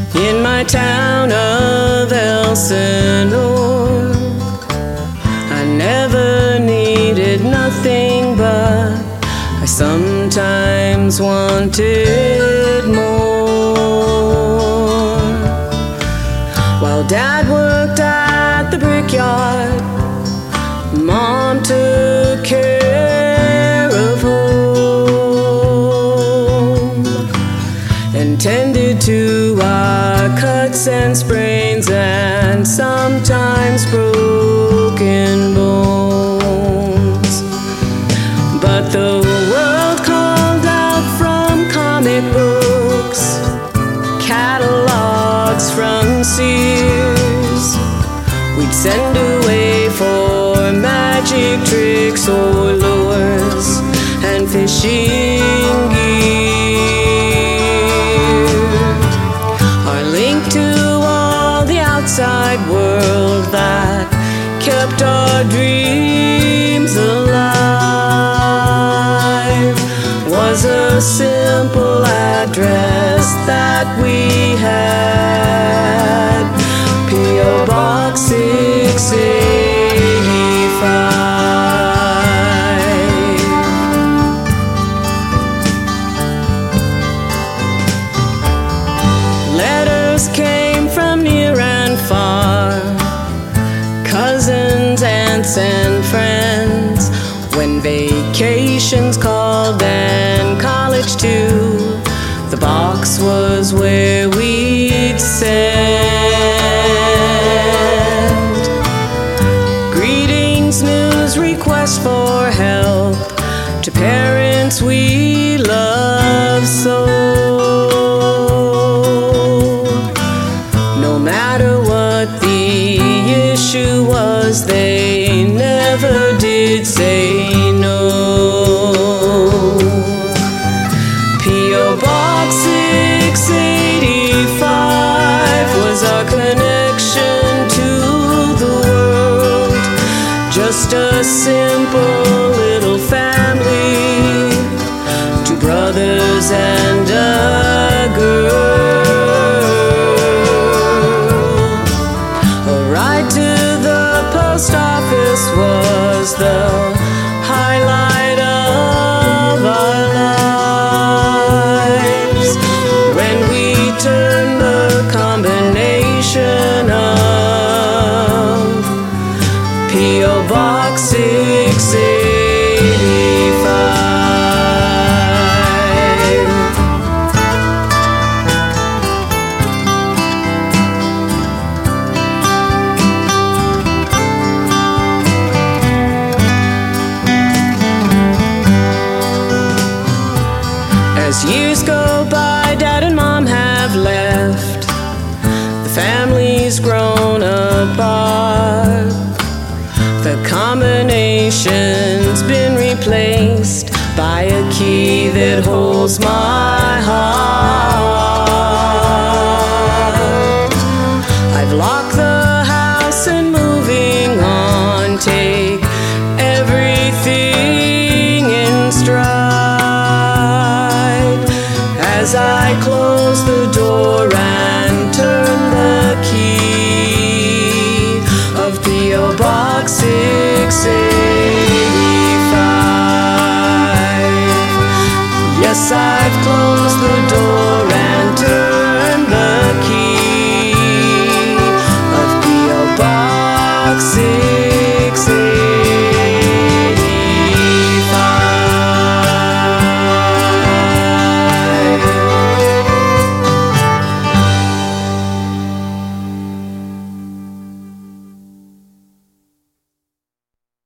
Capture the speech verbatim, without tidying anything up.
in my town of Elsinore. I never needed nothing, but I sometimes wanted more. While Dad worked at the brickyard, Mom took care of home and tended to our cuts and sprains and sometimes broken bones. But the world called out from comic books, catalogs from Sears. We'd send away for magic tricks or lures and fishing gear. Our link to all the outside world that kept our dreams alive was a simple address that we had, P O Box six eighty-five. Letters came from near and far, cousins, aunts, and friends. When vacations called and college too, the box was where we'd send greetings, news, requests for help to parents we love so. No matter what the issue was, they never did say no. P O Box six eighty-five was our connection to the world, just a simple little family, two brothers and a girl. A ride to the post office was the highlight of our lives, when we turned the combination of P O Box six eighty-five. As years go by, Dad and Mom have left, the family's grown apart. The combination's been replaced by a key that holds my heart.